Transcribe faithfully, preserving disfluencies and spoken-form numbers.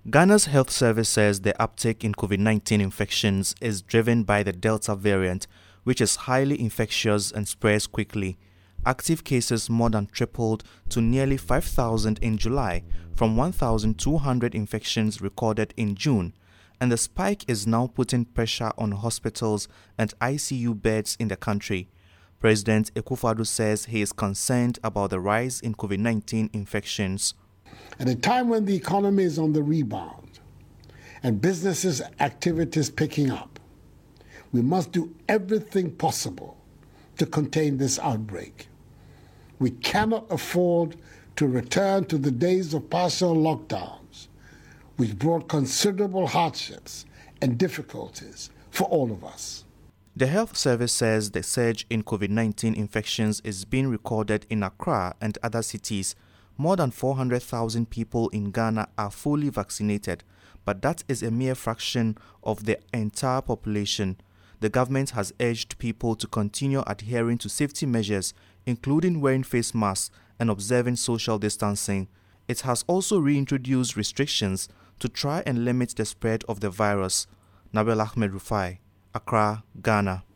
Ghana's health service says the uptick in COVID nineteen infections is driven by the Delta variant, which is highly infectious and spreads quickly. Active cases more than tripled to nearly five thousand in July from one thousand two hundred infections recorded in June, and the spike is now putting pressure on hospitals and I C U beds in the country. President Akufo-Addo says he is concerned about the rise in COVID nineteen infections. At a time when the economy is on the rebound and businesses' activities picking up, we must do everything possible to contain this outbreak. We cannot afford to return to the days of partial lockdowns, which brought considerable hardships and difficulties for all of us. The health service says the surge in COVID nineteen infections is being recorded in Accra and other cities. More than four hundred thousand people in Ghana are fully vaccinated, but that is a mere fraction of the entire population. The government has urged people to continue adhering to safety measures, including wearing face masks and observing social distancing. It has also reintroduced restrictions to try and limit the spread of the virus. Nabil Ahmed Rufai, Accra, Ghana.